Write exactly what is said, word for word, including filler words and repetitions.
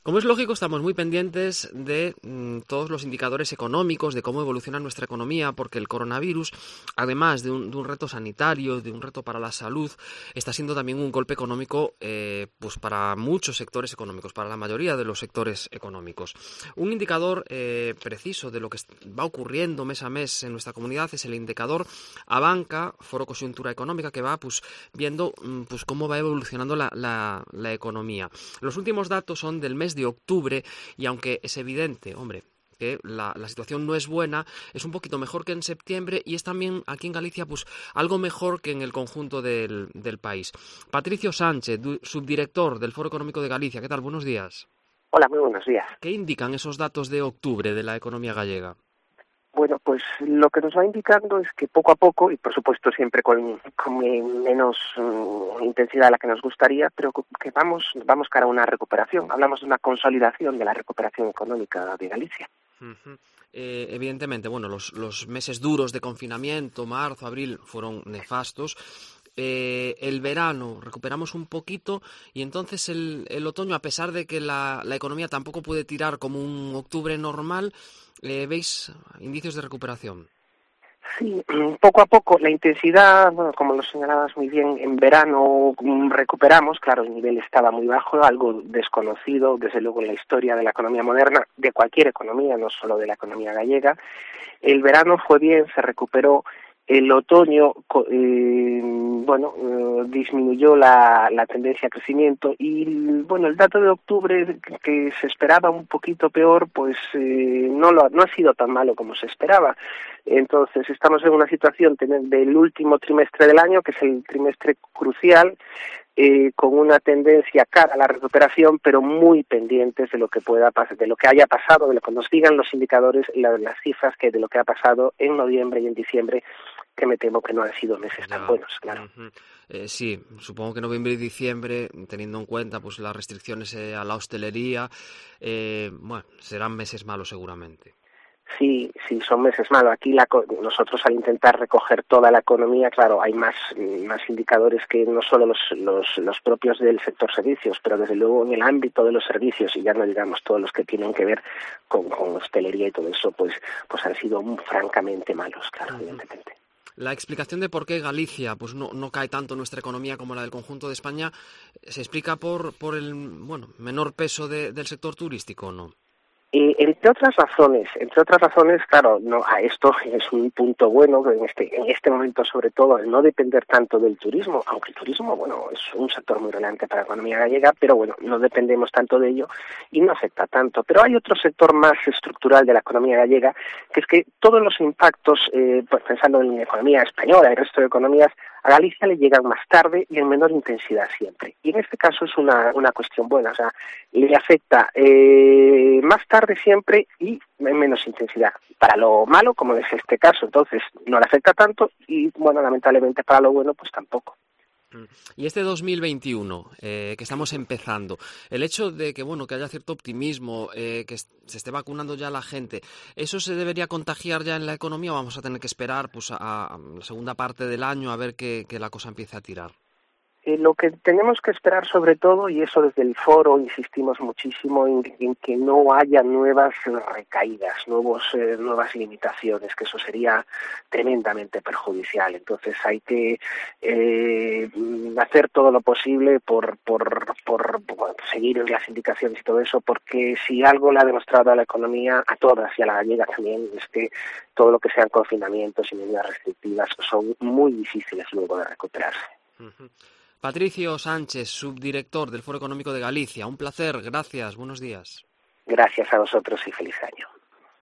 Como es lógico, estamos muy pendientes de mm, todos los indicadores económicos, de cómo evoluciona nuestra economía, porque el coronavirus, además de un, de un reto sanitario, de un reto para la salud, está siendo también un golpe económico eh, pues para muchos sectores económicos, para la mayoría de los sectores económicos. Un indicador eh, preciso de lo que va ocurriendo mes a mes en nuestra comunidad es el indicador Abanca, Foro Coyuntura Económica, que va pues viendo pues cómo va evolucionando la, la, la economía. Los últimos datos son del mes de octubre y aunque es evidente, hombre, que la, la situación no es buena, es un poquito mejor que en septiembre y es también aquí en Galicia pues algo mejor que en el conjunto del, del país. Patricio Sánchez, du, subdirector del Foro Económico de Galicia, ¿qué tal? Buenos días. Hola, muy buenos días. ¿Qué indican esos datos de octubre de la economía gallega? Bueno, pues lo que nos va indicando es que poco a poco, y por supuesto siempre con, con menos um, intensidad de la que nos gustaría, pero que vamos, vamos cara a una recuperación. Hablamos de una consolidación de la recuperación económica de Galicia. Uh-huh. Eh, evidentemente, bueno, los, los meses duros de confinamiento, marzo, abril, fueron nefastos. Eh, el verano recuperamos un poquito y entonces el, el otoño, a pesar de que la, la economía tampoco puede tirar como un octubre normal, eh, ¿veis indicios de recuperación? Sí, poco a poco la intensidad, bueno, como lo señalabas muy bien, en verano recuperamos, claro, el nivel estaba muy bajo, algo desconocido, desde luego en la historia de la economía moderna, de cualquier economía, no solo de la economía gallega. El verano fue bien, se recuperó. El otoño, eh, bueno, eh, disminuyó la, la tendencia a crecimiento y, bueno, el dato de octubre, que se esperaba un poquito peor, pues eh, no, lo, no ha sido tan malo como se esperaba. Entonces, estamos en una situación del último trimestre del año, que es el trimestre crucial, Eh, con una tendencia cara a la recuperación, pero muy pendientes de lo que pueda pasar, de lo que haya pasado, de lo que nos digan los indicadores, la, las cifras que de lo que ha pasado en noviembre y en diciembre, que me temo que no han sido meses Ya. tan buenos, claro. Uh-huh. Eh, sí, supongo que noviembre y diciembre, teniendo en cuenta pues las restricciones eh, a la hostelería, eh, bueno, serán meses malos seguramente. Sí, sí, son meses malos. Aquí la, nosotros al intentar recoger toda la economía, claro, hay más, más indicadores que no solo los, los, los propios del sector servicios, pero desde luego en el ámbito de los servicios, y ya no digamos todos los que tienen que ver con, con hostelería y todo eso, pues, pues han sido francamente malos, claro, uh-huh. Evidentemente. La explicación de por qué Galicia pues no, no cae tanto nuestra economía como la del conjunto de España se explica por, por el bueno menor peso de, del sector turístico, ¿o no? Eh, entre otras razones, entre otras razones, claro, no, a esto es un punto bueno en este, en este momento, sobre todo, el no depender tanto del turismo, aunque el turismo, bueno, es un sector muy relevante para la economía gallega, pero bueno, no dependemos tanto de ello y no afecta tanto. Pero hay otro sector más estructural de la economía gallega, que es que todos los impactos, eh, pues pensando en la economía española y el resto de economías, a Galicia le llegan más tarde y en menor intensidad siempre. Y en este caso es una, una cuestión buena, o sea, le afecta eh, más tarde siempre y en menos intensidad. Para lo malo, como es este caso, entonces no le afecta tanto y, bueno, lamentablemente para lo bueno, pues tampoco. Y este dos mil veintiuno, eh, que estamos empezando, el hecho de que bueno que haya cierto optimismo, eh, que se esté vacunando ya la gente, ¿eso se debería contagiar ya en la economía o vamos a tener que esperar pues a, a la segunda parte del año a ver que, que la cosa empiece a tirar? Eh, lo que tenemos que esperar sobre todo, y eso desde el foro insistimos muchísimo, en, en que no haya nuevas recaídas, nuevos, eh, nuevas limitaciones, que eso sería tremendamente perjudicial. Entonces hay que eh, hacer todo lo posible por, por, por, por seguir las indicaciones y todo eso, porque si algo le ha demostrado a la economía, a todas y a la gallega también, es que todo lo que sean confinamientos y medidas restrictivas son muy difíciles luego de recuperarse. Uh-huh. Patricio Sánchez, subdirector del Foro Económico de Galicia. Un placer, gracias, buenos días. Gracias a vosotros y feliz año.